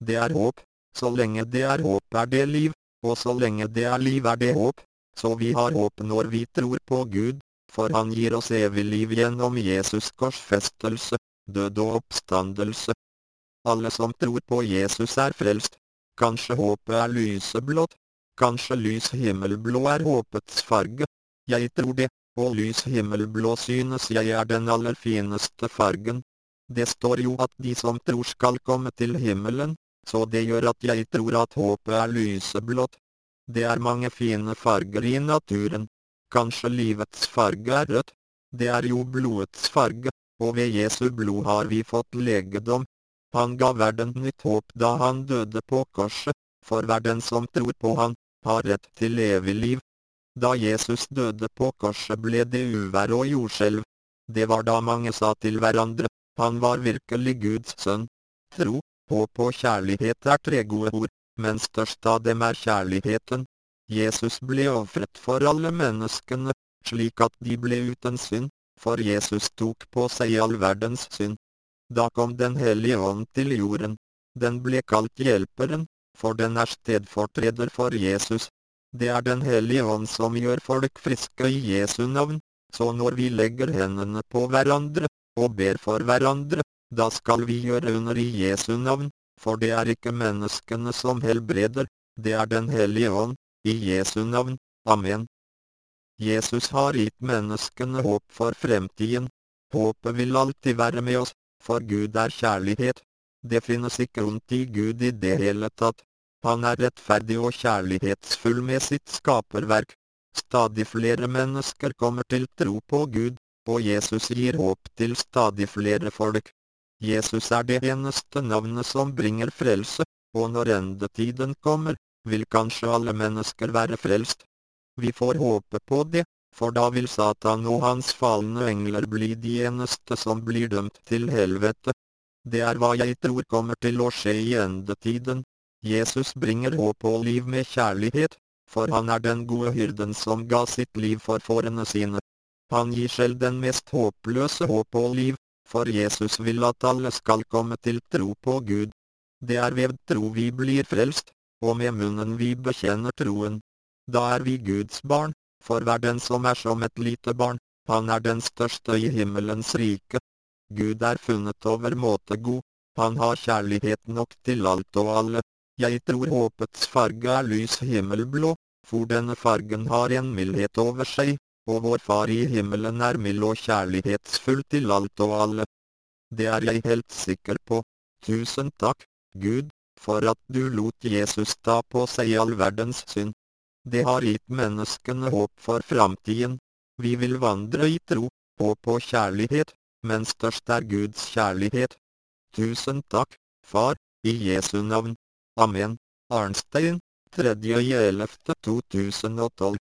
Det er håp. Så lenge det er håp er det liv, og så lenge det er liv er det håp. Så vi har håp når vi tror på Gud, for han gir oss evig liv gjennom Jesus korsfestelse, død og oppstandelse. Alle som tror på Jesus er frelst. Kanskje håpet er lyseblått. Kanskje lys himmelblå er håpets farge. Jeg tror det, og lys himmelblå synes jeg er den aller fineste fargen. Det står jo at de som tror skal komme til himmelen, så det gjør at jeg tror at håpet er lyseblått. Det er mange fine farger i naturen. Kanskje livets farge er rødt. Det er jo blodets farge, og ved Jesu blod har vi fått legedom. Han ga verden nytt håp da han døde på korset, for hver den som tror på han, har rett til evig liv. Da Jesus døde på korset ble det uvær og jordskjelv. Det var da mange sa til hverandre, han var virkelig Guds sønn. Tro, håp og kjærlighet er tre gode ord, men størst av dem er kjærligheten. Jesus ble ofret for alle menneskene, slik at de ble uten synd, for Jesus tok på seg all verdens synd. Da kom Den hellige ånd til jorden. Den ble kalt hjelperen, for den er stedfortreder for Jesus. Det er Den hellige ånd som gjør folk friske i Jesu navn, så når vi legger hendene på hverandre, og ber for hverandre, da skal vi gjøre under i Jesu navn, for det er ikke menneskene som helbreder, det er Den hellige ånd, i Jesu navn. Amen. Jesus har gitt menneskene håp for fremtiden. Håpet vil alltid være med oss, for Gud er kjærlighet. Det finnes ikke ondt i Gud i det hele tatt. Han er rettferdig og kjærlighetsfull med sitt skaperverk. Stadig flere mennesker kommer til tro på Gud, og Jesus gir håp til stadig flere folk. Jesus er det eneste navnet som bringer frelse, og når endetiden kommer, vil kanskje alle mennesker være frelst. Vi får håpe på det, for da vil Satan og hans falne engler bli de eneste som blir dømt til helvete. Det er hva jeg tror kommer til å skje i endetiden. Jesus bringer håp og liv med kjærlighet, for han er den gode hyrden som ga sitt liv for fårene sine. Han gir selv den mest håpløse håp og liv, for Jesus vil at alle skal komme til tro på Gud. Det er ved tro vi blir frelst, og med munnen vi bekjenner troen. Da er vi Guds barn, for hver den som er som et lite barn, han er den største i himmelens rike. Gud er funnet overmåte god, han har kjærlighet nok til alt og alle. Jeg tror håpets farge er lys himmelblå, for denne fargen har en mildhet over seg, og vår Far i himmelen er mild og kjærlighetsfull til alt og alle. Det er jeg helt sikker på. Tusen takk, Gud, for at du lot Jesus ta på seg all verdens synd. Det har gitt menneskene håp for framtiden. Vi vil vandre i tro, håp og kjærlighet, men størst er Guds kjærlighet. Tusen takk, Far, i Jesu navn. Amen. Arnstein, 3.11.2012.